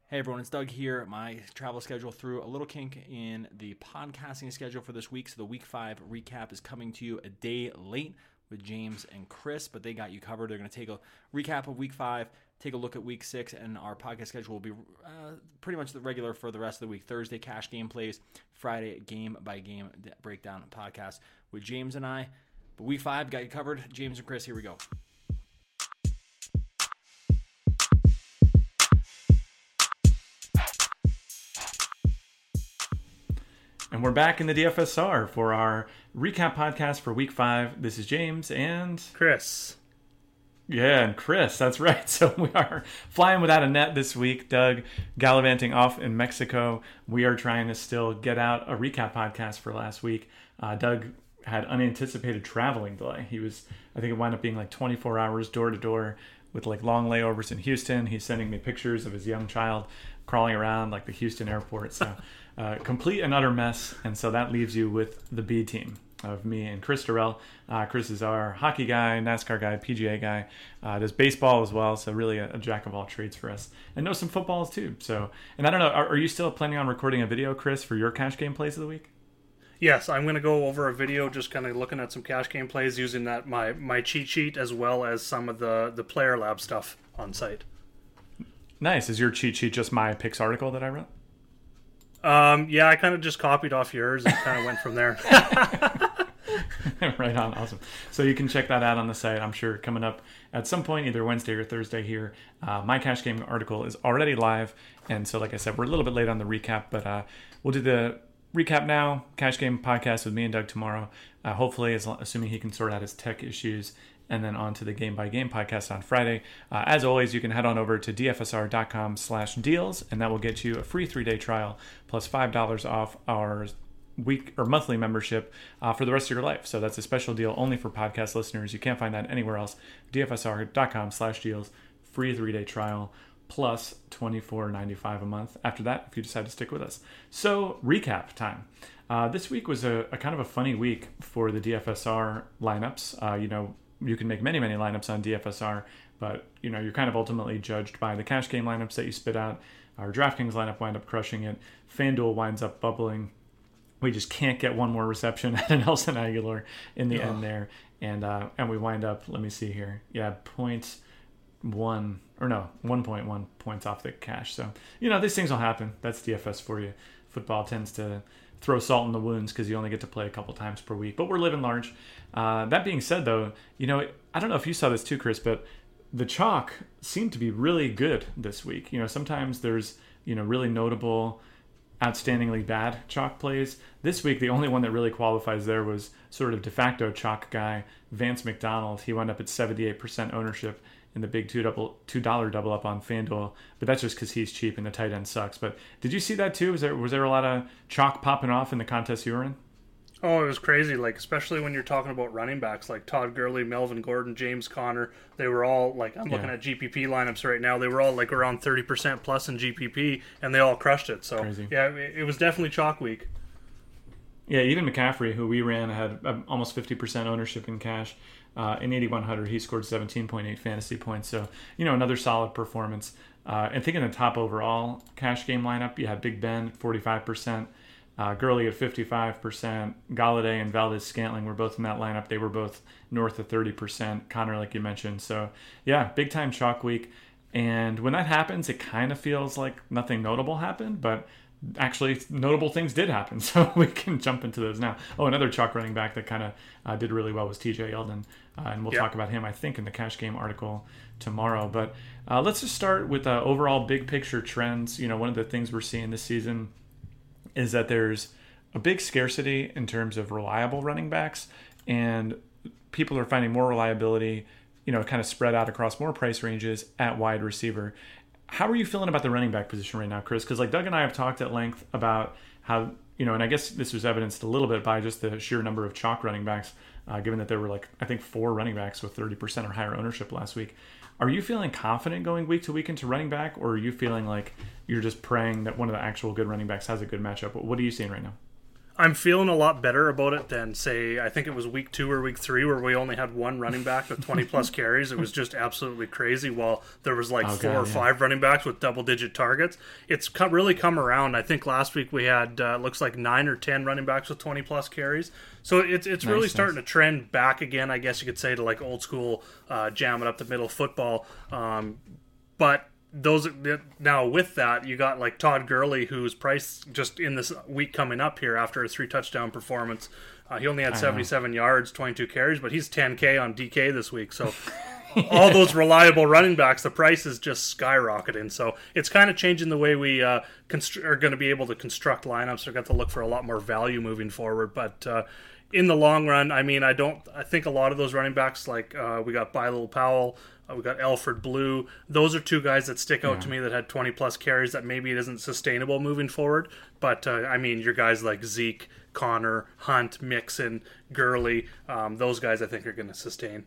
Hey everyone, it's Doug here. My travel schedule threw a little kink in the podcasting schedule for this week, so the Week 5 recap is coming to you a day late with James and Chris, but they got you covered. They're going to take a recap of Week 5, take a look at Week 6, and our podcast schedule will be pretty much the regular for the rest of the week. Thursday, cash game plays. Friday, game-by-game breakdown podcast with James and I. But Week 5 got you covered. James and Chris, here we go. And we're back in the DFSR for our recap podcast for Week 5. This is James and Chris. Yeah, and Chris, that's right. So we are flying without a net this week. Doug gallivanting off in Mexico. We are trying to still get out a recap podcast for last week. Doug had unanticipated traveling delay. I think it wound up being like 24 hours door to door with like long layovers in Houston. He's sending me pictures of his young child crawling around like the Houston airport. So complete and utter mess. And so that leaves you with the B team of me and Chris Durrell. Chris is our hockey guy, NASCAR guy, PGA guy. Does baseball as well. So really a jack of all trades for us. And knows some footballs too. So, and I don't know, are you still planning on recording a video, Chris, for your cash game plays of the week? Yes, I'm going to go over a video just kind of looking at some cash game plays using that my cheat sheet as well as some of the Player Lab stuff on site. Nice. Is your cheat sheet just my picks article that I wrote? Yeah, I kind of just copied off yours and kind of went from there. Right on. Awesome. So you can check that out on the site. I'm sure coming up at some point, either Wednesday or Thursday here. My cash game article is already live. And so, like I said, we're a little bit late on the recap, but we'll do the recap now. Cash game podcast with me and Doug tomorrow. Hopefully, assuming he can sort out his tech issues. And then on to the Game by Game podcast on Friday. As always, you can head on over to dfsr.com/deals, and that will get you a free 3-day trial plus $5 off our week or monthly membership for the rest of your life. So that's a special deal only for podcast listeners. You can't find that anywhere else. dfsr.com/deals, free 3-day trial plus $24.95 a month after that if you decide to stick with us. So recap time. This week was a kind of a funny week for the DFSR lineups. You can make many lineups on DFSR, but you're kind of ultimately judged by the cash game lineups that you spit out. Our DraftKings lineup wind up crushing it. FanDuel winds up bubbling. We just can't get one more reception at an Nelson Aguilar in the end there, and we wind up. Let me see here. Yeah, 1.1 points off the cash. So these things will happen. That's DFS for you. Football tends to throw salt in the wounds because you only get to play a couple times per week, but we're living large. That being said, though, I don't know if you saw this too, Chris, but the chalk seemed to be really good this week. Sometimes there's really notable, outstandingly bad chalk plays. This week, the only one that really qualifies there was sort of de facto chalk guy Vance McDonald. He wound up at 78% ownership in the big $2 double up on FanDuel, but that's just because he's cheap and the tight end sucks. But did you see that too? Was there a lot of chalk popping off in the contest you were in? Oh, it was crazy, especially when you're talking about running backs like Todd Gurley, Melvin Gordon, James Conner. They were all, I'm looking at GPP lineups right now. They were all, around 30% plus in GPP, and they all crushed it. So, crazy. Yeah, it was definitely chalk week. Yeah, even McCaffrey, who we ran, had almost 50% ownership in cash. In 8,100, he scored 17.8 fantasy points. So, another solid performance. And thinking the top overall cash game lineup, you had Big Ben, 45%. Gurley at 55%. Galladay and Valdez-Scantling were both in that lineup. They were both north of 30%. Connor, like you mentioned. So, yeah, big time chalk week. And when that happens, it kind of feels like nothing notable happened, but actually notable things did happen. So we can jump into those now. Oh, another chalk running back that kind of did really well was TJ Yeldon. And we'll talk about him, I think, in the cash game article tomorrow. But let's just start with overall big picture trends. One of the things we're seeing this season is that there's a big scarcity in terms of reliable running backs, and people are finding more reliability, kind of spread out across more price ranges at wide receiver. How are you feeling about the running back position right now, Chris? Because Doug and I have talked at length about how, and I guess this was evidenced a little bit by just the sheer number of chalk running backs, given that there were I think 4 running backs with 30% or higher ownership last week. Are you feeling confident going week to week into running back, or are you feeling like you're just praying that one of the actual good running backs has a good matchup? What are you seeing right now? I'm feeling a lot better about it than, say, I think it was week 2 or week 3 where we only had one running back with 20 plus carries. It was just absolutely crazy, while there was like 4 or 5 running backs with double-digit targets. It's really come around. I think last week we had, looks like 9 or 10 running backs with 20 plus carries. So it's really starting to trend back again, I guess you could say, to like old school jamming up the middle football. But those now, with that, you got like Todd Gurley, whose price just in this week coming up here after a 3 touchdown performance, he only had 77 yards, 22 carries, but he's 10K on DK this week. So all those reliable running backs, the price is just skyrocketing. So it's kind of changing the way we are going to be able to construct lineups. We're going to look for a lot more value moving forward. But in the long run, I mean, I think a lot of those running backs, like we got Bilal Powell, we got Alfred Blue. Those are 2 guys that stick out to me that had 20 plus carries, that maybe it isn't sustainable moving forward. But I mean, your guys like Zeke, Connor, Hunt, Mixon, Gurley, those guys I think are going to sustain.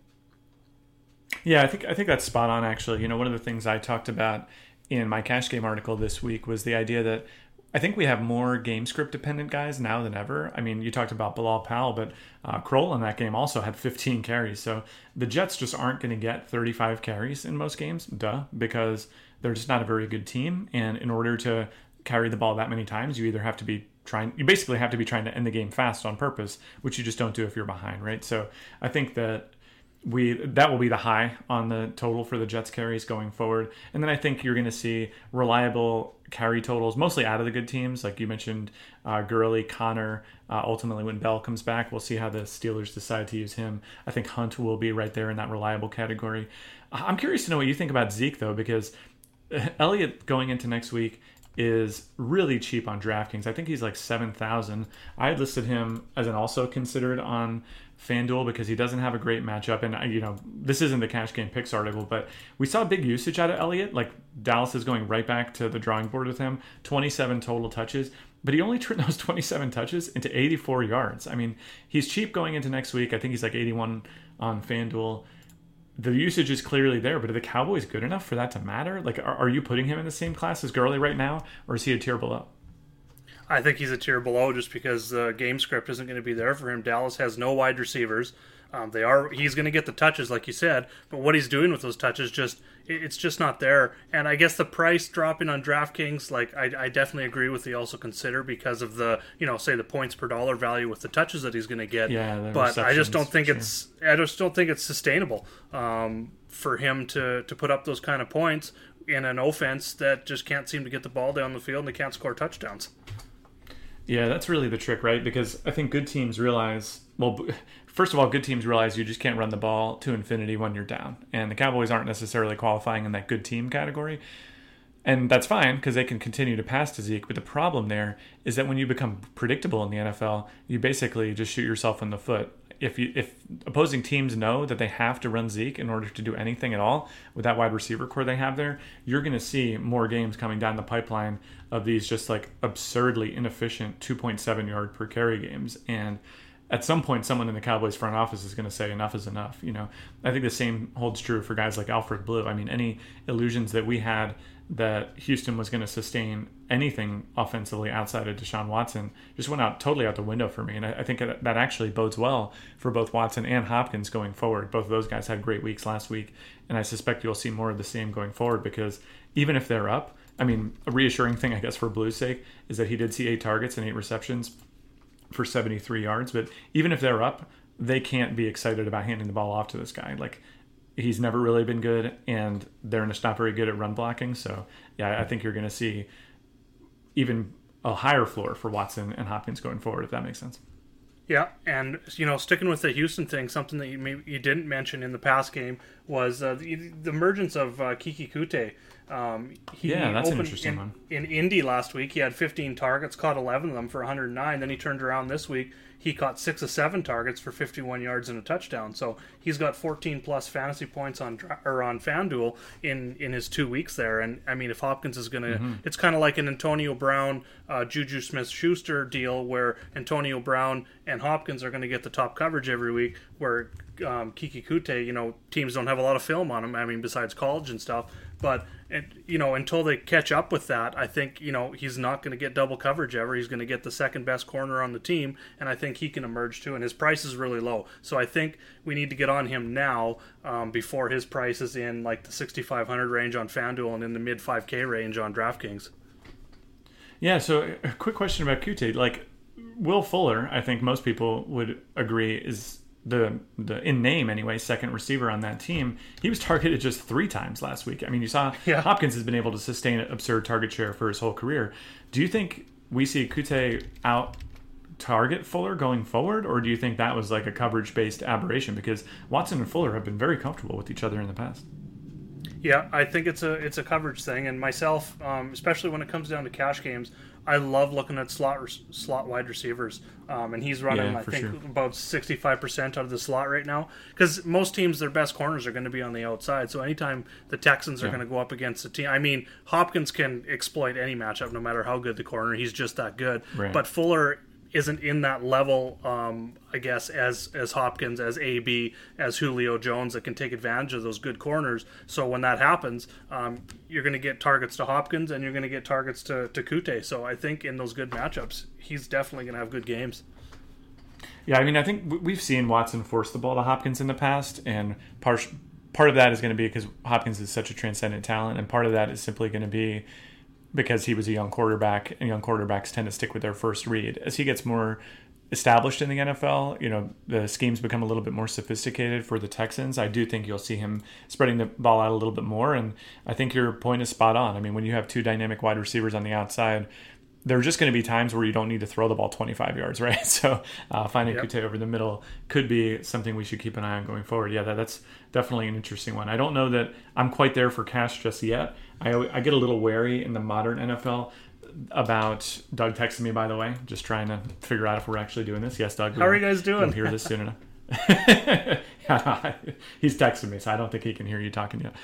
Yeah, I think that's spot on, actually. You know, one of the things I talked about in my Cash Game article this week was the idea that I think we have more game script dependent guys now than ever. I mean, you talked about Bilal Powell, but Kroll in that game also had 15 carries. So the Jets just aren't going to get 35 carries in most games, because they're just not a very good team. And in order to carry the ball that many times, you basically have to be trying to end the game fast on purpose, which you just don't do if you're behind, right? So I think that will be the high on the total for the Jets carries going forward. And then I think you're going to see reliable carry totals, mostly out of the good teams. Like you mentioned, Gurley, Connor, ultimately when Bell comes back, we'll see how the Steelers decide to use him. I think Hunt will be right there in that reliable category. I'm curious to know what you think about Zeke, though, because Elliott going into next week is really cheap on DraftKings. I think he's like 7,000. I had listed him as an also considered on FanDuel because he doesn't have a great matchup. And, you know, this isn't the Cash Game Picks article, but we saw big usage out of Elliott. Like Dallas is going right back to the drawing board with him. 27 total touches, but he only turned those 27 touches into 84 yards. I mean, he's cheap going into next week. I think he's like 81 on FanDuel. The usage is clearly there, but are the Cowboys good enough for that to matter? Like, are you putting him in the same class as Gurley right now, or is he a tier below? I think he's a tier below just because the game script isn't going to be there for him. Dallas has no wide receivers. He's going to get the touches, like you said, but what he's doing with those touches, it's just not there. And I guess the price dropping on DraftKings, like I definitely agree with the also consider because of the, say the points per dollar value with the touches that he's going to get. Yeah, but I just don't think it's sustainable for him to put up those kind of points in an offense that just can't seem to get the ball down the field and they can't score touchdowns. Yeah, that's really the trick, right? Because I think good teams realize, well, first of all, good teams realize you just can't run the ball to infinity when you're down. And the Cowboys aren't necessarily qualifying in that good team category. And that's fine because they can continue to pass to Zeke. But the problem there is that when you become predictable in the NFL, you basically just shoot yourself in the foot. If opposing teams know that they have to run Zeke in order to do anything at all with that wide receiver core they have there, you're going to see more games coming down the pipeline of these just like absurdly inefficient 2.7 yard per carry games. And at some point, someone in the Cowboys front office is going to say enough is enough. I think the same holds true for guys like Alfred Blue. I mean, any illusions that we had that Houston was going to sustain anything offensively outside of Deshaun Watson just went totally out the window for me. And I think that actually bodes well for both Watson and Hopkins going forward. Both of those guys had great weeks last week, and I suspect you'll see more of the same going forward because even if they're up, I mean, a reassuring thing, I guess, for Blue's sake is that he did see 8 targets and 8 receptions for 73 yards. But even if they're up, they can't be excited about handing the ball off to this guy. Like, he's never really been good, and they're just not very good at run blocking. So, yeah, I think you're going to see even a higher floor for Watson and Hopkins going forward, if that makes sense. Yeah, and, sticking with the Houston thing, something that you didn't mention in the past game was the emergence of Kiki Kute. That's an interesting one. In Indy last week, he had 15 targets, caught 11 of them for 109. Then he turned around this week. He caught 6 of 7 targets for 51 yards and a touchdown. So he's got 14 plus fantasy points on FanDuel in his 2 weeks there. And I mean, if Hopkins is going to, it's kind of like an Antonio Brown, Juju Smith-Schuster deal where Antonio Brown and Hopkins are going to get the top coverage every week. Where Kiki Kute, teams don't have a lot of film on him. I mean, besides college and stuff. But until they catch up with that, I think he's not going to get double coverage ever. He's going to get the second best corner on the team, and I think he can emerge too. And his price is really low, so I think we need to get on him now before his price is in like the 6,500 range on FanDuel and in the mid 5K range on DraftKings. Yeah. So a quick question about Couturier. Like Will Fuller, I think most people would agree is the in name anyway, second receiver on that team. He was targeted just 3 times last week. I mean, you saw Hopkins has been able to sustain an absurd target share for his whole career. Do you think we see Couturier out target Fuller going forward, or do you think that was like a coverage based aberration? Because Watson and Fuller have been very comfortable with each other in the past. Yeah, I think it's a coverage thing, and myself, especially when it comes down to cash games, I love looking at slot wide receivers, and he's running about 65% out of the slot right now. Because most teams, their best corners are going to be on the outside. So anytime the Texans are going to go up against a team, I mean, Hopkins can exploit any matchup, no matter how good the corner. He's just that good. Right. But Fuller isn't in that level, I guess, as Hopkins, as AB, as Julio Jones, that can take advantage of those good corners. So when that happens, you're going to get targets to Hopkins and you're going to get targets to Couturier. So I think in those good matchups, he's definitely going to have good games. Yeah, I mean, I think we've seen Watson force the ball to Hopkins in the past, and part of that is going to be because Hopkins is such a transcendent talent, and part of that is simply going to be because he was a young quarterback, and young quarterbacks tend to stick with their first read. As he gets more established in the NFL, the schemes become a little bit more sophisticated for the Texans. I do think you'll see him spreading the ball out a little bit more, and I think your point is spot on. I mean, when you have 2 dynamic wide receivers on the outside, there are just going to be times where you don't need to throw the ball 25 yards, right? So finding Couturier over the middle could be something we should keep an eye on going forward. Yeah, that's definitely an interesting one. I don't know that I'm quite there for cash just yet. I get a little wary in the modern NFL about Doug texting me, by the way, just trying to figure out if we're actually doing this. Yes, Doug. How are you guys doing? You'll hear this soon enough. He's texting me, so I don't think he can hear you talking yet.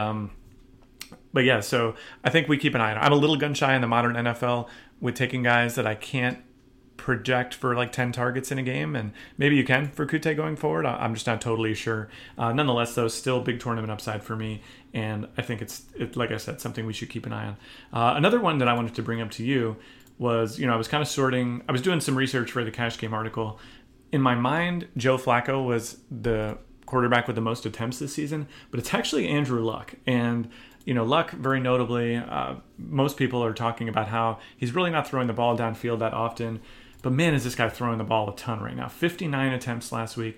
But yeah, so I think we keep an eye on it. I'm a little gun shy in the modern NFL with taking guys that I can't project for like 10 targets in a game, and maybe you can for Couturier going forward. I'm just not totally sure. Nonetheless, though, still big tournament upside for me, and I think it's like I said, something we should keep an eye on. Another one that I wanted to bring up to you was, I was kind of I was doing some research for the Cash Game article. In my mind, Joe Flacco was the quarterback with the most attempts this season, but it's actually Andrew Luck. And Luck, very notably, most people are talking about how he's really not throwing the ball downfield that often. But man, is this guy throwing the ball a ton right now. 59 attempts last week,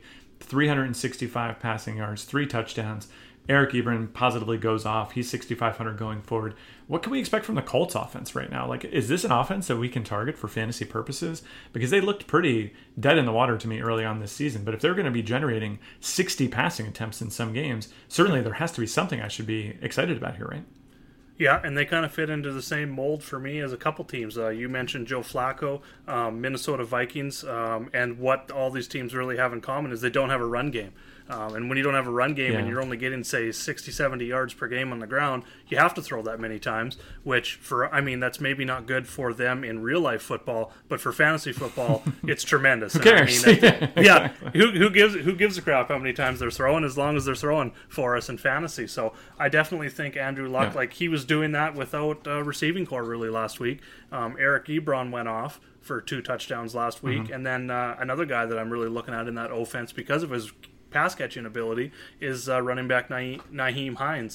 365 passing yards, 3 touchdowns. Eric Ebron positively goes off. He's 6,500 going forward. What can we expect from the Colts offense right now? Like, is this an offense that we can target for fantasy purposes? Because they looked pretty dead in the water to me early on this season. But if they're going to be generating 60 passing attempts in some games, certainly there has to be something I should be excited about here, right? Yeah, and they kind of fit into the same mold for me as a couple teams. You mentioned Joe Flacco, Minnesota Vikings, and what all these teams really have in common is they don't have a run game. And when you don't have a run game and you're only getting, say, 60, 70 yards per game on the ground, you have to throw that many times, which that's maybe not good for them in real life football, but for fantasy football, it's tremendous. Who cares? Who gives a crap how many times they're throwing, as long as they're throwing for us in fantasy. So I definitely think Andrew Luck, like he was doing that without a receiving core really last week. Eric Ebron went off for 2 touchdowns last week, and then another guy that I'm really looking at in that offense because of his pass catching ability is running back Nyheim Hines.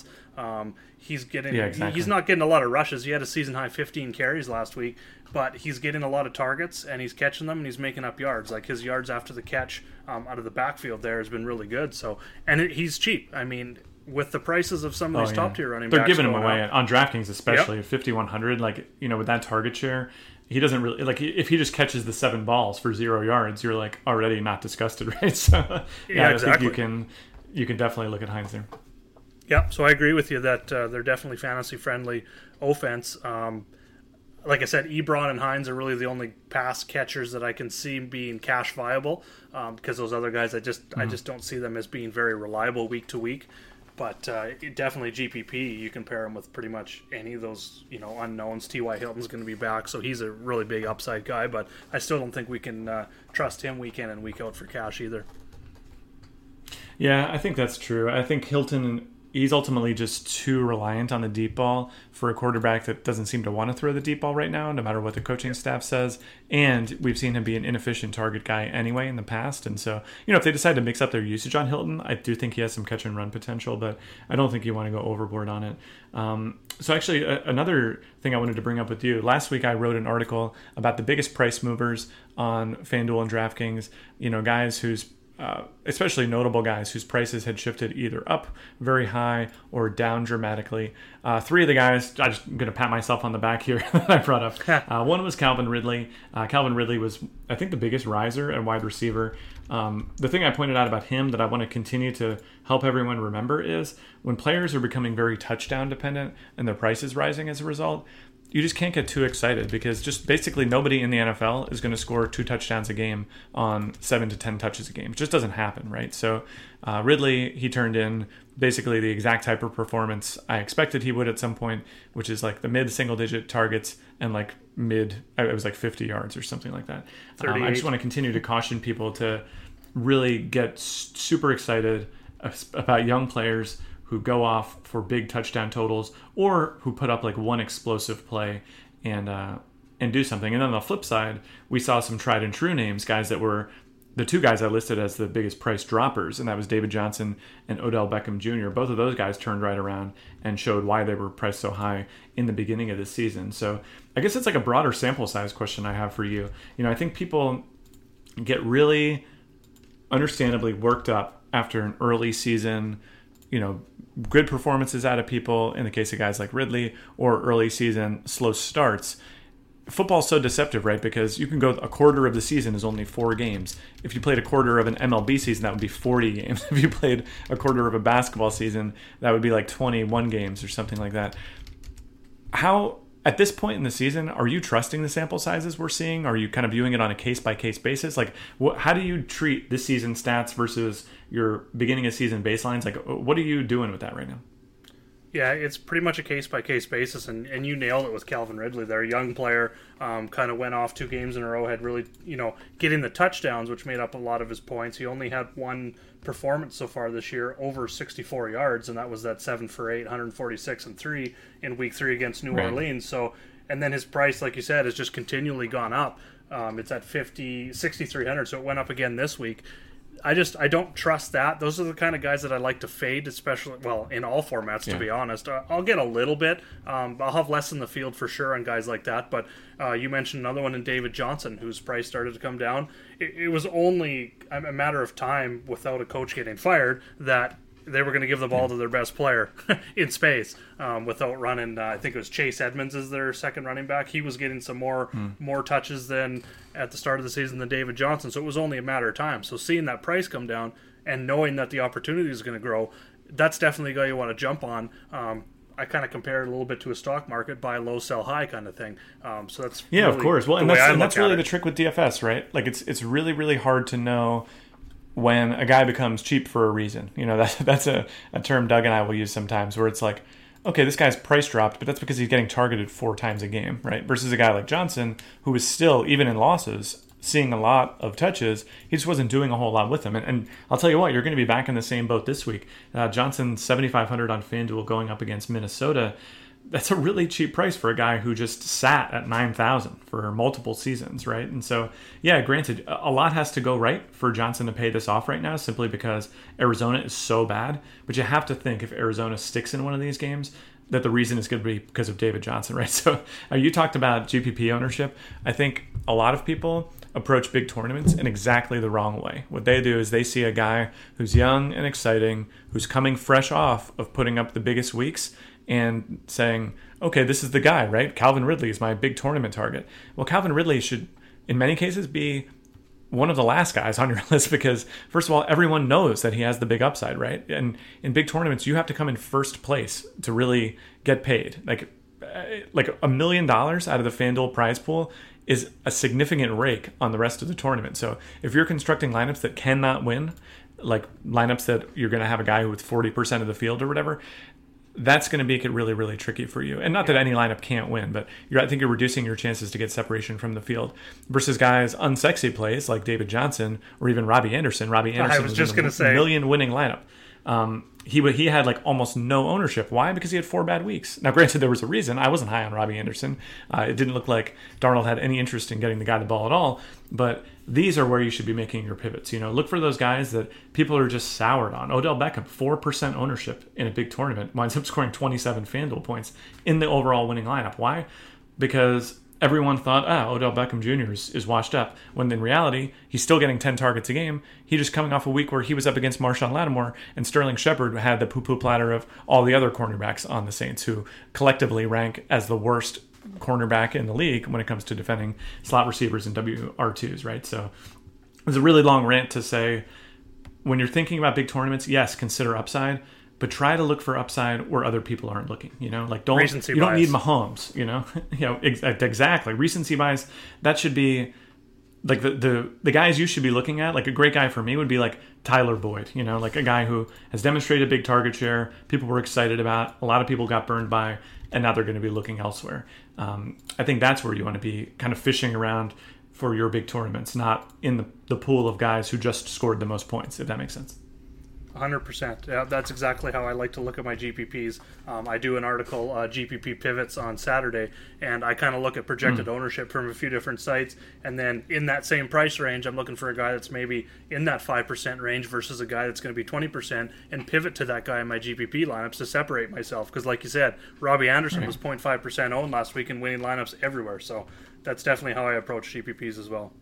He's not getting a lot of rushes. He had a season high 15 carries last week, but he's getting a lot of targets and he's catching them and he's making up yards. Like his yards after the catch out of the backfield there has been really good. So, and he's cheap. I mean, with the prices of some of these top tier running backs, they're giving him away on DraftKings, especially at 5,100. Like, with that target share, he doesn't really, like, if he just catches the 7 balls for 0 yards, you're like already not disgusted, right? So exactly. I think you can definitely look at Hines there. Yeah, so I agree with you that they're definitely fantasy friendly offense. Like I said, Ebron and Hines are really the only pass catchers that I can see being cash viable, because those other guys, I just don't see them as being very reliable week to week. But definitely GPP, you can pair him with pretty much any of those unknowns. T.Y. Hilton's going to be back, so he's a really big upside guy. But I still don't think we can trust him week in and week out for cash either. Yeah, I think that's true. I think Hilton he's ultimately just too reliant on the deep ball for a quarterback that doesn't seem to want to throw the deep ball right now, no matter what the coaching staff says. And we've seen him be an inefficient target guy anyway in the past. And so, if they decide to mix up their usage on Hilton, I do think he has some catch and run potential, but I don't think you want to go overboard on it. So actually, another thing I wanted to bring up with you. Last week, I wrote an article about the biggest price movers on FanDuel and DraftKings, guys whose especially notable guys whose prices had shifted either up very high or down dramatically. Three of the guys, I'm just going to pat myself on the back here that I brought up. One was Calvin Ridley. Calvin Ridley was, I think, the biggest riser at wide receiver. The thing I pointed out about him that I want to continue to help everyone remember is when players are becoming very touchdown dependent and their price is rising as a result, you just can't get too excited because just basically nobody in the NFL is going to score 2 touchdowns a game on 7 to 10 touches a game. It just doesn't happen, right? So Ridley, he turned in basically the exact type of performance I expected he would at some point, which is like the mid-single-digit targets and like it was like 50 yards or something like that. I just want to continue to caution people to really get super excited about young players who go off for big touchdown totals or who put up like one explosive play and do something. And then on the flip side, we saw some tried and true names, guys that were the 2 guys I listed as the biggest price droppers, and that was David Johnson and Odell Beckham Jr. Both of those guys turned right around and showed why they were priced so high in the beginning of the season. So I guess it's like a broader sample size question I have for you. I think people get really understandably worked up after an early season, good performances out of people in the case of guys like Ridley, or early season slow starts. Football's so deceptive, right? Because you can go a quarter of the season is only 4 games. If you played a quarter of an MLB season, that would be 40 games. If you played a quarter of a basketball season, that would be like 21 games or something like that. How, at this point in the season, are you trusting the sample sizes we're seeing? Are you kind of viewing it on a case-by-case basis? Like, how do you treat this season stats versus your beginning of season baselines? Like, what are you doing with that right now? Yeah, it's pretty much a case-by-case basis, and you nailed it with Calvin Ridley. They're a young player, kind of went off 2 games in a row, had really, getting the touchdowns, which made up a lot of his points. He only had one performance so far this year over 64 yards, and that was that 7 for 8, 146 and 3 in Week 3 against New Orleans. So, and then his price, like you said, has just continually gone up. It's at 6,300, so it went up again this week. I don't trust that. Those are the kind of guys that I like to fade, especially, in all formats, to be honest. I'll get a little bit. I'll have less in the field for sure on guys like that. But you mentioned another one in David Johnson, whose price started to come down. It was only a matter of time, without a coach getting fired, that they were going to give the ball to their best player in space without running. I think it was Chase Edmonds is their second running back. He was getting some more touches than at the start of the season than David Johnson. So it was only a matter of time. So seeing that price come down and knowing that the opportunity is going to grow, that's definitely a guy you want to jump on. I kind of compare it a little bit to a stock market, buy low, sell high kind of thing. So that's really, of course. Well, and that's really the trick with DFS, right? Like it's really, really hard to know when a guy becomes cheap for a reason. That's a term Doug and I will use sometimes, where it's like, okay, this guy's price dropped, but that's because he's getting targeted 4 times a game, right? Versus a guy like Johnson, who is still, even in losses, seeing a lot of touches. He just wasn't doing a whole lot with them. And I'll tell you what, you're going to be back in the same boat this week. Johnson, 7,500 on FanDuel going up against Minnesota. That's a really cheap price for a guy who just sat at 9,000 for multiple seasons, right? And so, yeah, granted, a lot has to go right for Johnson to pay this off right now, simply because Arizona is so bad. But you have to think, if Arizona sticks in one of these games, that the reason is going to be because of David Johnson, right? So you talked about GPP ownership. I think a lot of people approach big tournaments in exactly the wrong way. What they do is they see a guy who's young and exciting, who's coming fresh off of putting up the biggest weeks, and saying, okay, this is the guy, right? Calvin Ridley is my big tournament target. Well, Calvin Ridley should, in many cases, be one of the last guys on your list because, first of all, everyone knows that he has the big upside, right? And in big tournaments, you have to come in first place to really get paid. Like $1 million out of the FanDuel prize pool is a significant rake on the rest of the tournament. So if you're constructing lineups that cannot win, like lineups that you're going to have a guy with 40% of the field or whatever, that's going to make it really, really tricky for you. And not that any lineup can't win, but I think you're reducing your chances to get separation from the field versus guys unsexy plays like David Johnson or even Robbie Anderson. Robbie Anderson was just going to say $1 million winning lineup. He had like almost no ownership. Why? Because he had 4 bad weeks. Now, granted, there was a reason. I wasn't high on Robbie Anderson. It didn't look like Darnold had any interest in getting the guy the ball at all. But these are where you should be making your pivots. Look for those guys that people are just soured on. Odell Beckham, 4% ownership in a big tournament, winds up scoring 27 FanDuel points in the overall winning lineup. Why? Because everyone thought, Odell Beckham Jr. is washed up, when in reality, he's still getting 10 targets a game. He's just coming off a week where he was up against Marshawn Lattimore, and Sterling Shepard had the poo-poo platter of all the other cornerbacks on the Saints, who collectively rank as the worst cornerback in the league when it comes to defending slot receivers and WR2s, right? So it was a really long rant to say, when you're thinking about big tournaments, yes, consider upside, but try to look for upside where other people aren't looking. Like don't recency you don't bias. need Mahomes. Exactly. Recency bias. That should be like the guys you should be looking at. Like a great guy for me would be like Tyler Boyd. Like a guy who has demonstrated big target share. People were excited about. A lot of people got burned by, and now they're going to be looking elsewhere. I think that's where you want to be kind of fishing around for your big tournaments, not in the pool of guys who just scored the most points. If that makes sense. 100%. Yeah, that's exactly how I like to look at my GPPs. I do an article, GPP Pivots, on Saturday, and I kind of look at projected ownership from a few different sites, and then in that same price range, I'm looking for a guy that's maybe in that 5% range versus a guy that's going to be 20%, and pivot to that guy in my GPP lineups to separate myself. Because like you said, Robbie Anderson was 0.5% owned last week in winning lineups everywhere, so that's definitely how I approach GPPs as well.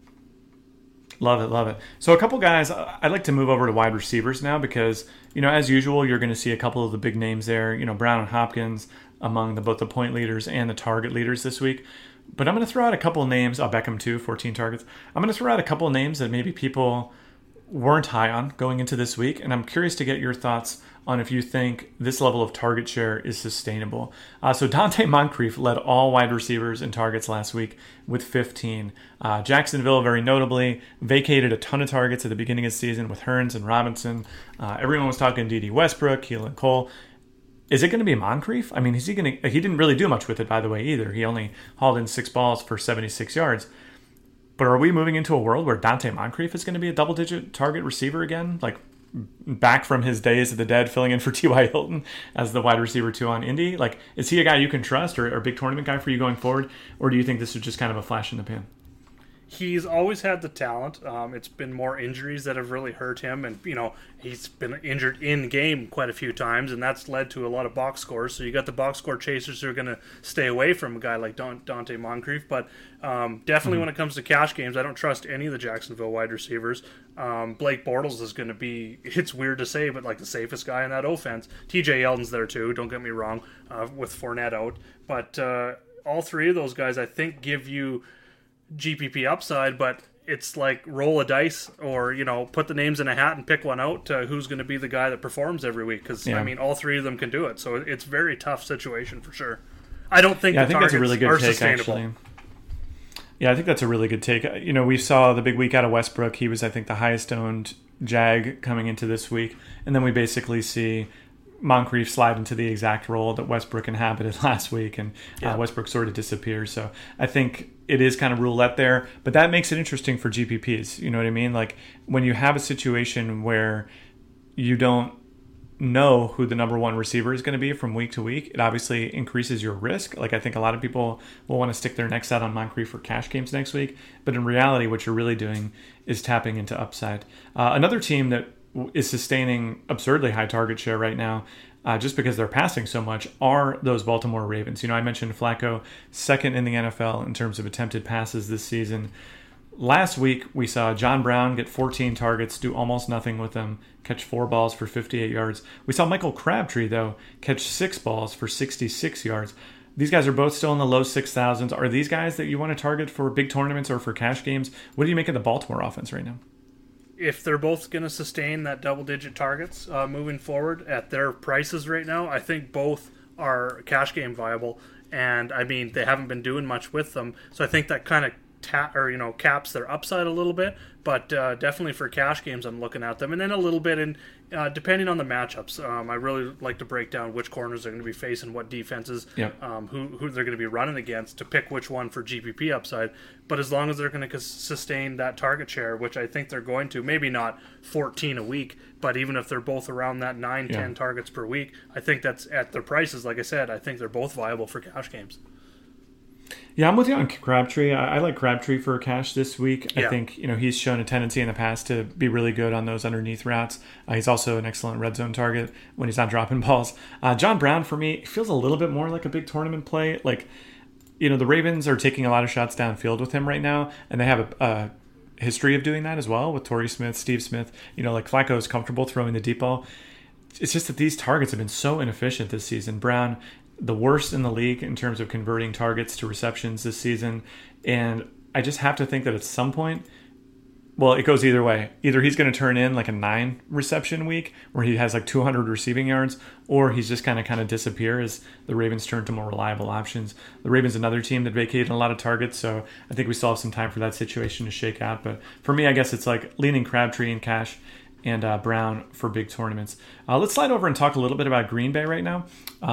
Love it. So a couple guys, I'd like to move over to wide receivers now because, as usual, you're going to see a couple of the big names there. Brown and Hopkins among both the point leaders and the target leaders this week. But I'm going to throw out a couple of names. Beckham too, 14 targets. I'm going to throw out a couple of names that maybe people weren't high on going into this week. And I'm curious to get your thoughts on if you think this level of target share is sustainable. So Dante Moncrief led all wide receivers in targets last week with 15. Jacksonville, very notably, vacated a ton of targets at the beginning of the season with Hearns and Robinson. Everyone was talking D.D. Westbrook, Keelan Cole. Is it going to be Moncrief? I mean, he didn't really do much with it, by the way, either. He only hauled in 6 balls for 76 yards. But are we moving into a world where Dante Moncrief is going to be a double-digit target receiver again? Like, back from his days of the dead, filling in for T.Y. Hilton as the wide receiver 2 on Indy? Like, is he a guy you can trust or a big tournament guy for you going forward? Or do you think this is just kind of a flash in the pan? He's always had the talent. It's been more injuries that have really hurt him, and he's been injured in game quite a few times, and that's led to a lot of box scores. So you got the box score chasers who are going to stay away from a guy like Dante Moncrief. But definitely when it comes to cash games, I don't trust any of the Jacksonville wide receivers. Blake Bortles is going to be, it's weird to say, but like the safest guy in that offense. TJ Yeldon's there too. Don't get me wrong, with Fournette out, but all three of those guys I think give you GPP upside, but it's like roll a dice or put the names in a hat and pick one out who's going to be the guy that performs every week, because all three of them can do it, so it's a very tough situation for sure. I don't think I think that's a really good take, actually. Yeah, I think that's a really good take. We saw the big week out of Westbrook. He was, I think, the highest owned Jag coming into this week, and then we basically see Moncrief slide into the exact role that Westbrook inhabited last week, and Westbrook sort of disappears. So I think it is kind of roulette there, but that makes it interesting for GPPs. You know what I mean? Like when you have a situation where you don't know who the number one receiver is going to be from week to week, it obviously increases your risk. Like I think a lot of people will want to stick their necks out on Moncrief for cash games next week, but in reality, what you're really doing is tapping into upside. Another team that is sustaining absurdly high target share right now, just because they're passing so much, are those Baltimore Ravens. I mentioned Flacco, second in the NFL in terms of attempted passes this season. Last week, we saw John Brown get 14 targets, do almost nothing with them, catch 4 balls for 58 yards. We saw Michael Crabtree, though, catch 6 balls for 66 yards. These guys are both still in the low 6,000s. Are these guys that you want to target for big tournaments or for cash games? What do you make of the Baltimore offense right now? If they're both going to sustain that double-digit targets moving forward at their prices right now, I think both are cash game viable. And, they haven't been doing much with them. So I think that kind of caps their upside a little bit, but definitely for cash games, I'm looking at them, and then a little bit in depending on the matchups. I really like to break down which corners they're going to be facing, what defenses, who they're going to be running against to pick which one for GPP upside. But as long as they're going to sustain that target share, which I think they're going to, maybe not 14 a week, but even if they're both around that 9-10 targets per week, I think that's at their prices. Like I said, I think they're both viable for cash games. Yeah, I'm with you on Crabtree. I like Crabtree for cash this week. I think he's shown a tendency in the past to be really good on those underneath routes. He's also an excellent red zone target when he's not dropping balls. John Brown, for me, feels a little bit more like a big tournament play. Like, the Ravens are taking a lot of shots downfield with him right now, and they have a history of doing that as well with Torrey Smith, Steve Smith. Like Flacco is comfortable throwing the deep ball. It's just that these targets have been so inefficient this season. Brown, the worst in the league in terms of converting targets to receptions this season. And I just have to think that at some point, well, it goes either way. Either he's going to turn in like a 9 reception week where he has like 200 receiving yards, or he's just kind of disappear as the Ravens turn to more reliable options. The Ravens, another team that vacated a lot of targets, so I think we still have some time for that situation to shake out. But for me, I guess it's like leaning Crabtree in cash and Brown for big tournaments. Let's slide over and talk a little bit about Green Bay right now.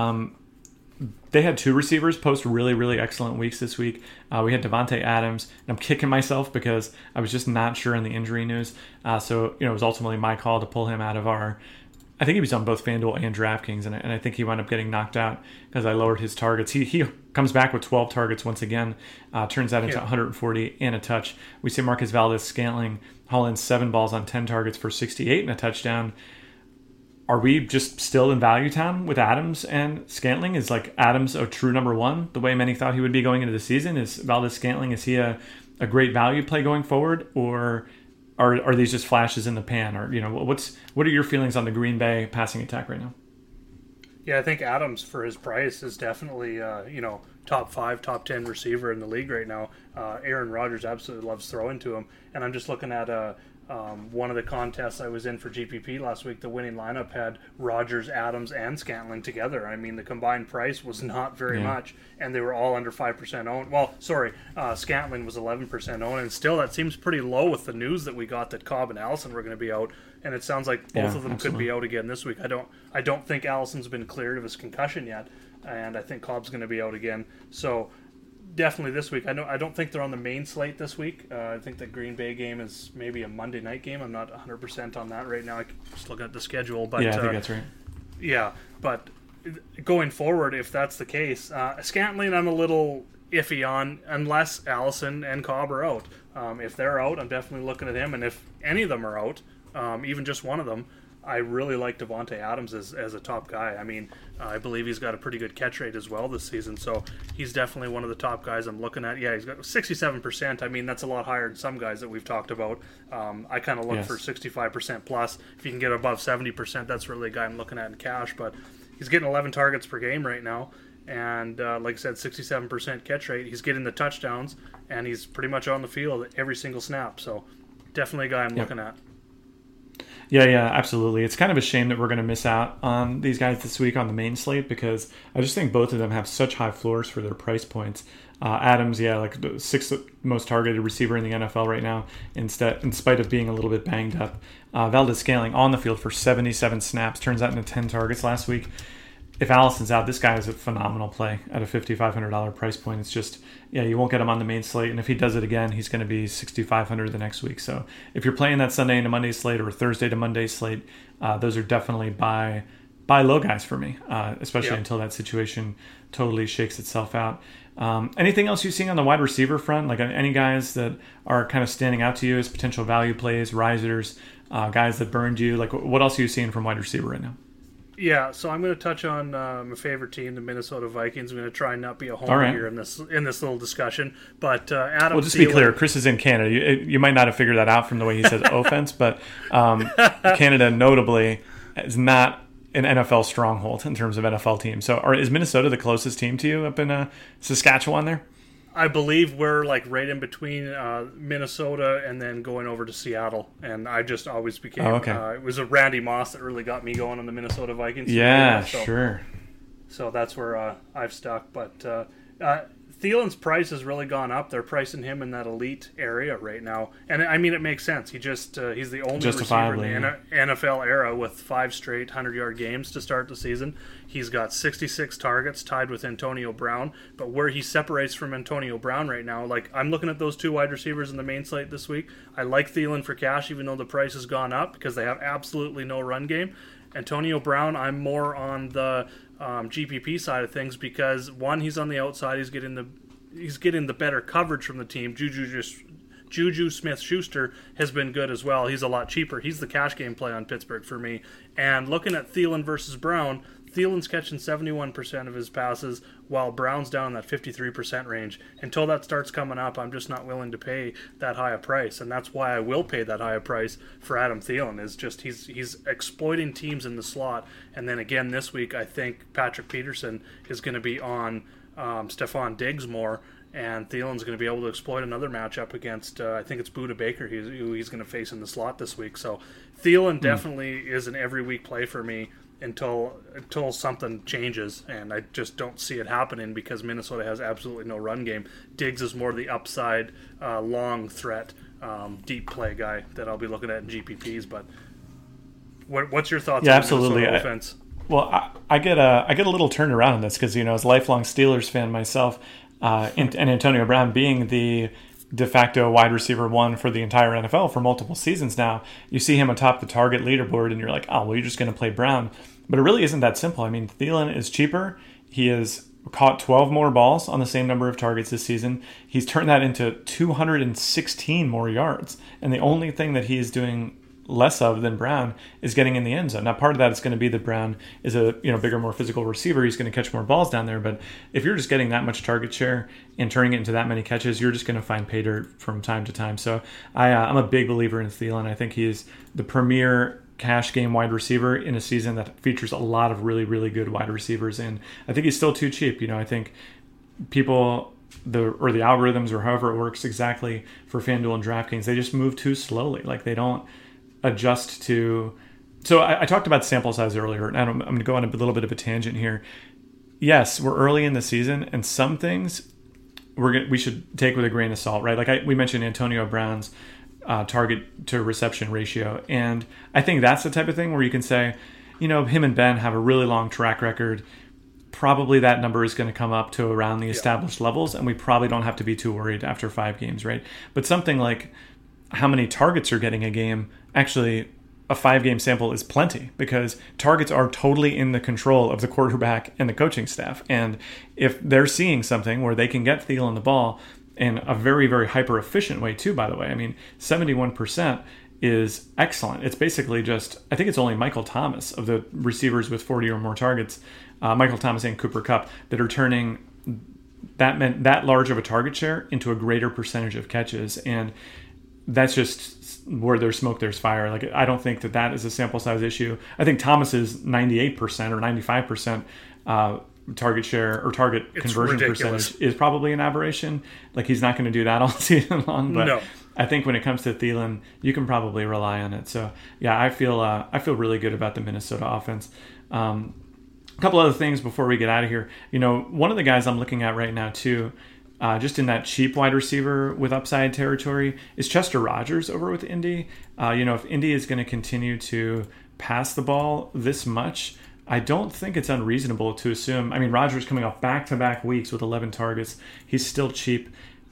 They had 2 receivers post really, really excellent weeks this week. We had Devontae Adams, and I'm kicking myself because I was just not sure in the injury news. So it was ultimately my call to pull him out of our... I think he was on both FanDuel and DraftKings, and I think he wound up getting knocked out because I lowered his targets. He comes back with 12 targets once again, turns that into 140 and a touch. We see Marquez Valdes-Scantling haul in 7 balls on 10 targets for 68 and a touchdown. Are we just still in value town with Adams and Scantling? Is like Adams a true number 1 the way many thought he would be going into the season? Is Valdes-Scantling, is he a great value play going forward, or are these just flashes in the pan? Or what are your feelings on the Green Bay passing attack right now? Yeah, I think Adams for his price is definitely top 5, top 10 receiver in the league right now. Aaron Rodgers absolutely loves throwing to him, and I'm just looking at one of the contests I was in for GPP last week. The winning lineup had Rodgers, Adams, and Scantling together. I mean, the combined price was not very much, and they were all under 5% owned. Well, sorry, Scantling was 11% owned, and still that seems pretty low with the news that we got that Cobb and Allison were going to be out, and it sounds like both of them could be out again this week. I don't think Allison's been cleared of his concussion yet, and I think Cobb's going to be out again. So definitely this week. I don't think they're on the main slate this week. I think the Green Bay game is maybe a Monday night game. I'm not 100% on that right now. I'm just looking at the schedule. But yeah, I think that's right. Yeah, but going forward, if that's the case, Scantling I'm a little iffy on unless Allison and Cobb are out. If they're out, I'm definitely looking at him. And if any of them are out, even just one of them, I really like Devontae Adams as a top guy. I mean, I believe he's got a pretty good catch rate as well this season, so he's definitely one of the top guys I'm looking at. Yeah, he's got 67%. I mean, that's a lot higher than some guys that we've talked about. I kind of look for 65% plus. If you can get above 70%, that's really a guy I'm looking at in cash, but he's getting 11 targets per game right now, and like I said, 67% catch rate. He's getting the touchdowns, and he's pretty much on the field every single snap, so definitely a guy I'm looking at. Yeah, absolutely. It's kind of a shame that we're going to miss out on these guys this week on the main slate because I just think both of them have such high floors for their price points. Adams, like the 6th most targeted receiver in the NFL right now, in spite of being a little bit banged up. Valdes-Scantling on the field for 77 snaps, turns out into 10 targets last week. If Allison's out, this guy is a phenomenal play at a $5,500 price point. It's just, you won't get him on the main slate. And if he does it again, he's going to be $6,500 the next week. So if you're playing that Sunday into Monday slate or Thursday to Monday slate, those are definitely buy low guys for me, especially until that situation totally shakes itself out. Anything else you've seen on the wide receiver front? Like any guys that are kind of standing out to you as potential value plays, risers, guys that burned you? Like what else are you seeing from wide receiver right now? Yeah, so I'm going to touch on my favorite team, the Minnesota Vikings. I'm going to try and not be a homer here in this little discussion. But Adam, well, just to be clear, Chris is in Canada. You might not have figured that out from the way he says offense, but Canada notably is not an NFL stronghold in terms of NFL teams. So is Minnesota the closest team to you up in Saskatchewan there? I believe we're like right in between Minnesota and then going over to Seattle. And I just always became... it was a Randy Moss that really got me going on the Minnesota Vikings. Yeah, sure. So that's where I've stuck. But Thielen's price has really gone up. They're pricing him in that elite area right now, and I mean it makes sense. He's the only receiver in the NFL era with 5 straight 100-yard games to start the season. He's got 66 targets, tied with Antonio Brown. But where he separates from Antonio Brown right now, like I'm looking at those 2 wide receivers in the main slate this week. I like Thielen for cash, even though the price has gone up because they have absolutely no run game. Antonio Brown, I'm more on the GPP side of things because one, he's on the outside, he's getting the better coverage from the team. Juju Smith-Schuster has been good as well. He's a lot cheaper. He's the cash game play on Pittsburgh for me. And looking at Thielen versus Brown, Thielen's catching 71% of his passes, while Brown's down in that 53% range. Until that starts coming up, I'm just not willing to pay that high a price, and that's why I will pay that high a price for Adam Thielen. Is just he's exploiting teams in the slot, and then again this week, I think Patrick Peterson is going to be on Stephon Diggs more, and Thielen's going to be able to exploit another matchup against, I think it's Budda Baker, who he's going to face in the slot this week. So Thielen definitely is an every week play for me until something changes, and I just don't see it happening because Minnesota has absolutely no run game. Diggs is more the upside, long threat, deep play guy that I'll be looking at in GPPs. But what's your thoughts on the Minnesota offense? I get a little turned around on this because, as a lifelong Steelers fan myself, and Antonio Brown being the de facto wide receiver 1 for the entire NFL for multiple seasons now, you see him atop the target leaderboard and you're like, oh, well, you're just going to play Brown. But it really isn't that simple. I mean, Thielen is cheaper. He has caught 12 more balls on the same number of targets this season. He's turned that into 216 more yards. And the only thing that he's doing less of than Brown is getting in the end zone. Now, part of that is going to be that Brown is a bigger, more physical receiver. He's going to catch more balls down there. But if you're just getting that much target share and turning it into that many catches, you're just going to find pay dirt from time to time. So I'm a big believer in Thielen. I think he's the premier cash game wide receiver in a season that features a lot of really, really good wide receivers. And I think he's still too cheap. I think people, the algorithms or however it works exactly for FanDuel and DraftKings, they just move too slowly. Like they don't adjust to. So I talked about sample size earlier, and I'm going to go on a little bit of a tangent here. Yes, we're early in the season, and some things we should take with a grain of salt, right? Like we mentioned Antonio Brown's target to reception ratio, and I think that's the type of thing where you can say, him and Ben have a really long track record. Probably that number is going to come up to around the established levels, and we probably don't have to be too worried after 5 games, right? But something like how many targets you're getting a game, actually a 5-game sample is plenty because targets are totally in the control of the quarterback and the coaching staff. And if they're seeing something where they can get Thielen the ball in a very, very hyper efficient way too, by the way, I mean, 71% is excellent. It's basically just, I think it's only Michael Thomas of the receivers with 40 or more targets, Michael Thomas and Cooper Kupp, that are turning that large of a target share into a greater percentage of catches. And that's just where there's smoke, there's fire. Like, I don't think that is a sample size issue. I think Thomas's 98% or 95% target share or target conversion percentage is probably an aberration. Like, he's not going to do that all season long. But no. I think when it comes to Thielen, you can probably rely on it. So yeah, I feel really good about the Minnesota offense. A couple other things before we get out of here. One of the guys I'm looking at right now too, just in that cheap wide receiver with upside territory, is Chester Rogers over with Indy. If Indy is going to continue to pass the ball this much, I don't think it's unreasonable to assume. I mean, Rogers coming off back-to-back weeks with 11 targets, he's still cheap.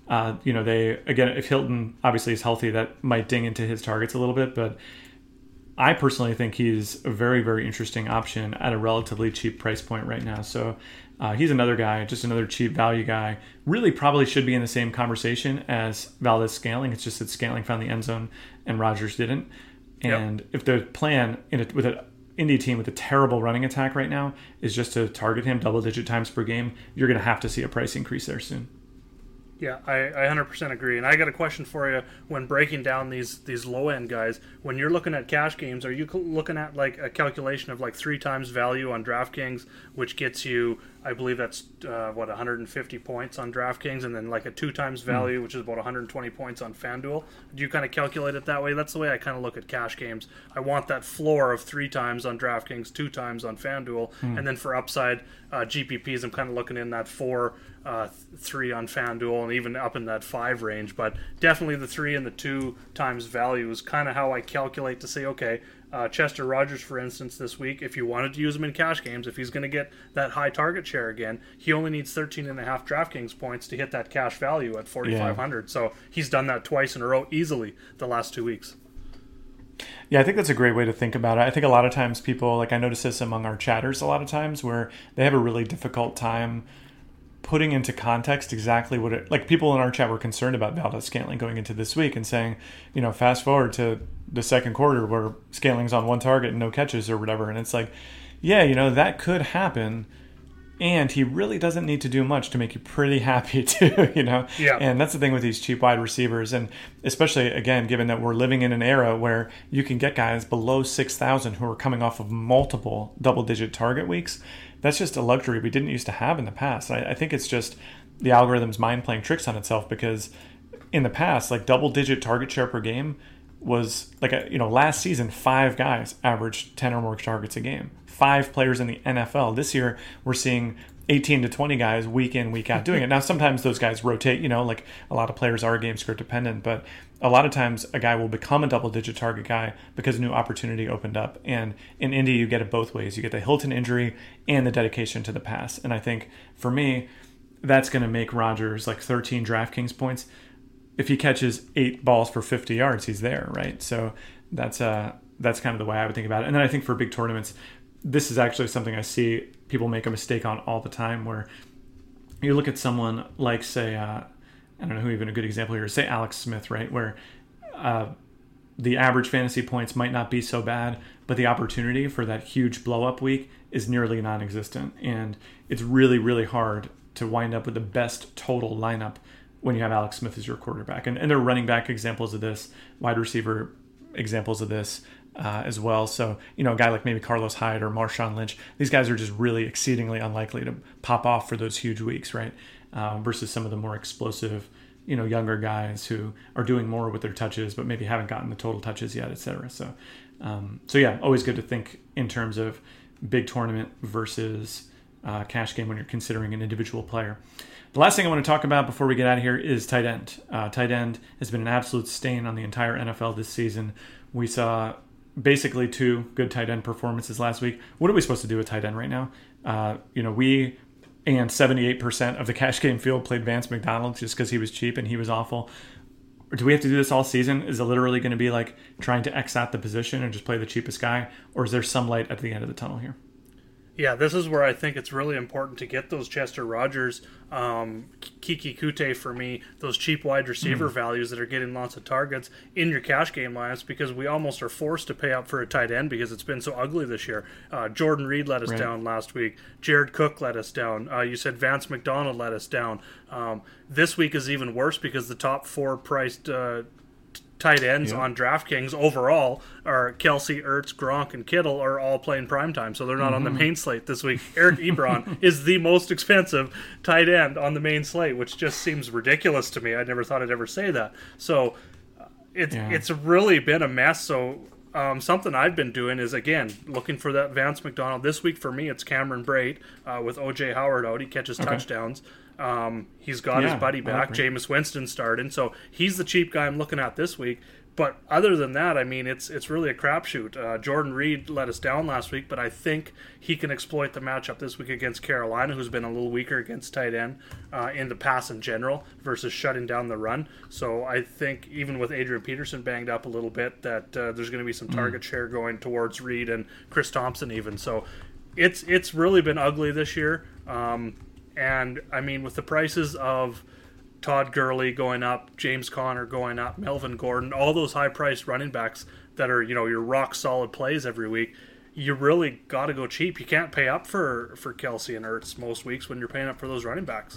If Hilton obviously is healthy, that might ding into his targets a little bit, but I personally think he's a very, very interesting option at a relatively cheap price point right now. So he's another guy, just another cheap value guy. Really probably should be in the same conversation as Valdez-Scantling. It's just that Scantling found the end zone and Rogers didn't. And if the plan with an Indy team with a terrible running attack right now is just to target him double-digit times per game, you're going to have to see a price increase there soon. Yeah, I 100% agree. And I got a question for you when breaking down these low-end guys. When you're looking at cash games, are you looking at like a calculation of like 3 times value on DraftKings, which gets you I believe that's 150 points on DraftKings, and then like a 2 times value, which is about 120 points on FanDuel. Do you kind of calculate it that way? That's the way I kind of look at cash games. I want that floor of 3 times on DraftKings, 2 times on FanDuel, and then for upside GPPs, I'm kind of looking in that 4, 3 on FanDuel, and even up in that 5 range. But definitely the 3 and the 2 times value is kind of how I calculate to say, okay, Chester Rogers, for instance, this week, if you wanted to use him in cash games, if he's going to get that high target share again, he only needs 13.5 DraftKings points to hit that cash value at 4,500. So he's done that twice in a row easily the last 2 weeks. Yeah, I think that's a great way to think about it. I think a lot of times people, like I notice this among our chatters a lot of times, where they have a really difficult time putting into context exactly what it, like people in our chat were concerned about Valdes-Scantling going into this week and saying, fast forward to the second quarter where Scantling's on 1 target and no catches or whatever. And it's like, that could happen. And he really doesn't need to do much to make you pretty happy too, Yeah. And that's the thing with these cheap wide receivers. And especially, again, given that we're living in an era where you can get guys below 6,000 who are coming off of multiple double-digit target weeks. That's just a luxury we didn't used to have in the past. I think it's just the algorithm's mind playing tricks on itself, because in the past, like double-digit target share per game was like, last season, 5 guys averaged 10 or more targets a game. 5 players in the NFL. This year, we're seeing 18 to 20 guys week in, week out doing it. Now, sometimes those guys rotate, like a lot of players are game script dependent, but a lot of times a guy will become a double-digit target guy because a new opportunity opened up. And in Indy, you get it both ways. You get the Hilton injury and the dedication to the pass. And I think, for me, that's going to make Rodgers like 13 DraftKings points. If he catches 8 balls for 50 yards, he's there, right? So that's kind of the way I would think about it. And then I think for big tournaments, this is actually something I see people make a mistake on all the time, where you look at someone like, say, I don't know who even a good example here is, say Alex Smith, right? Where the average fantasy points might not be so bad, but the opportunity for that huge blow-up week is nearly non-existent. And it's really, really hard to wind up with the best total lineup when you have Alex Smith as your quarterback. And there are running back examples of this, wide receiver examples of this as well. So, a guy like maybe Carlos Hyde or Marshawn Lynch, these guys are just really exceedingly unlikely to pop off for those huge weeks, right? Versus some of the more explosive, younger guys who are doing more with their touches, but maybe haven't gotten the total touches yet, et cetera. So yeah, always good to think in terms of big tournament versus cash game when you're considering an individual player. The last thing I want to talk about before we get out of here is tight end. Tight end has been an absolute stain on the entire NFL this season. We saw basically 2 good tight end performances last week. What are we supposed to do with tight end right now? We and 78% of the cash game field played Vance McDonald just because he was cheap and he was awful. Or do we have to do this all season? Is it literally going to be like trying to X out the position and just play the cheapest guy? Or is there some light at the end of the tunnel here? Yeah, this is where I think it's really important to get those Chester Rogers, Kiki Kute for me, those cheap wide receiver values that are getting lots of targets in your cash game lineups, because we almost are forced to pay up for a tight end because it's been so ugly this year. Jordan Reed let us down last week. Jared Cook let us down. You said Vance McDonald let us down. This week is even worse because the top 4 priced tight ends on DraftKings overall are Kelsey, Ertz, Gronk, and Kittle are all playing primetime, so they're not on the main slate this week. Eric Ebron is the most expensive tight end on the main slate, which just seems ridiculous to me. I never thought I'd ever say that. So it's really been a mess. So something I've been doing is, again, looking for that Vance McDonald. This week for me, it's Cameron Brate with O.J. Howard out. He catches touchdowns. He's got his buddy back. Jameis Winston started, so he's the cheap guy I'm looking at this week. But other than that, I mean, it's really a crapshoot. Jordan Reed let us down last week, but I think he can exploit the matchup this week against Carolina, who's been a little weaker against tight end in the pass in general versus shutting down the run. So I think even with Adrian Peterson banged up a little bit, that there's going to be some target share going towards Reed and Chris Thompson even. So it's really been ugly this year. And I mean, with the prices of Todd Gurley going up, James Conner going up, Melvin Gordon, all those high-priced running backs that are, your rock-solid plays every week, you really got to go cheap. You can't pay up for Kelsey and Ertz most weeks when you're paying up for those running backs.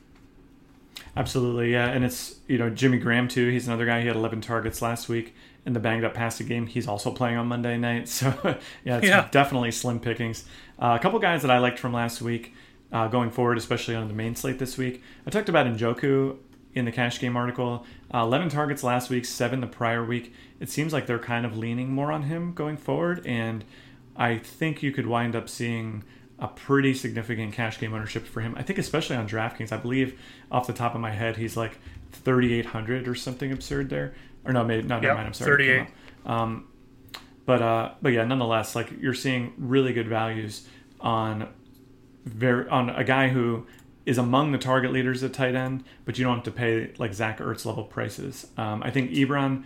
Absolutely, yeah. And it's, Jimmy Graham, too. He's another guy. He had 11 targets last week in the banged-up passing game. He's also playing on Monday night. So, it's definitely slim pickings. A couple guys that I liked from last week. going forward, especially on the main slate this week. I talked about Njoku in the cash game article. 11 targets last week, 7 the prior week. It seems like they're kind of leaning more on him going forward, and I think you could wind up seeing a pretty significant cash game ownership for him. I think especially on DraftKings. I believe off the top of my head he's like 3,800 or something absurd there. Or no, maybe no, never mind. I'm sorry. 38. But yeah, nonetheless, like you're seeing really good values on a guy who is among the target leaders at tight end, but you don't have to pay like Zach Ertz level prices. I think Ebron,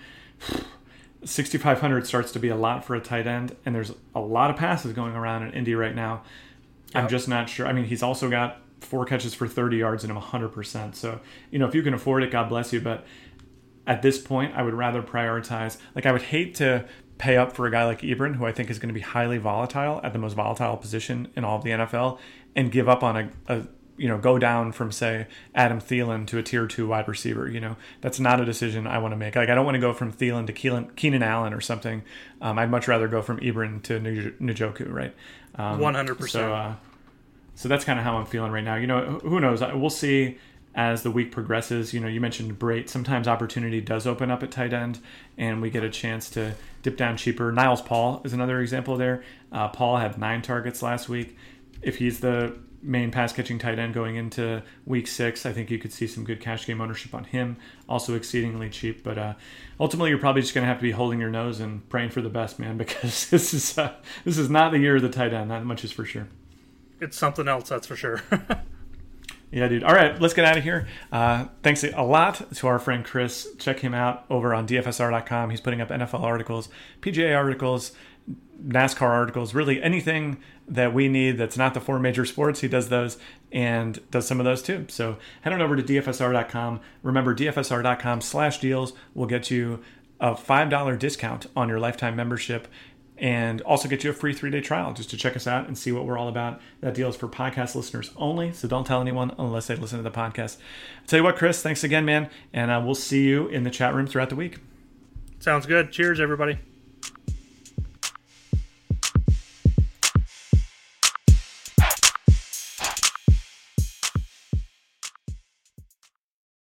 6,500 starts to be a lot for a tight end, and there's a lot of passes going around in Indy right now. Yep. I'm just not sure. I mean, he's also got 4 catches for 30 yards and him 100%. So, if you can afford it, God bless you. But at this point, I would rather prioritize. Like, I would hate to pay up for a guy like Ebron, who I think is going to be highly volatile at the most volatile position in all of the NFL, and give up on go down from, say, Adam Thielen to a tier 2 wide receiver. That's not a decision I want to make. Like, I don't want to go from Thielen to Keenan Allen or something. I'd much rather go from Ebron to Njoku, right? 100%. So that's kind of how I'm feeling right now. Who knows? We'll see as the week progresses. You mentioned Brate. Sometimes opportunity does open up at tight end, and we get a chance to dip down cheaper. Niles Paul is another example there. Paul had 9 targets last week. If he's the main pass-catching tight end going into week 6, I think you could see some good cash game ownership on him. Also exceedingly cheap, but ultimately you're probably just going to have to be holding your nose and praying for the best, man, because this is not the year of the tight end. That much is for sure. It's something else, that's for sure. Yeah, dude. All right, let's get out of here. Thanks a lot to our friend Chris. Check him out over on DFSR.com. He's putting up NFL articles, PGA articles, NASCAR articles, really anything that we need that's not the 4 major sports. He does those and does some of those too. So head on over to DFSR.com. Remember, DFSR.com/deals will get you a $5 discount on your lifetime membership, and also get you a free 3-day trial just to check us out and see what we're all about. That deal is for podcast listeners only, so don't tell anyone unless they listen to the podcast. I'll tell you what, Chris, thanks again, man, and we'll see you in the chat room throughout the week. Sounds good. Cheers, everybody.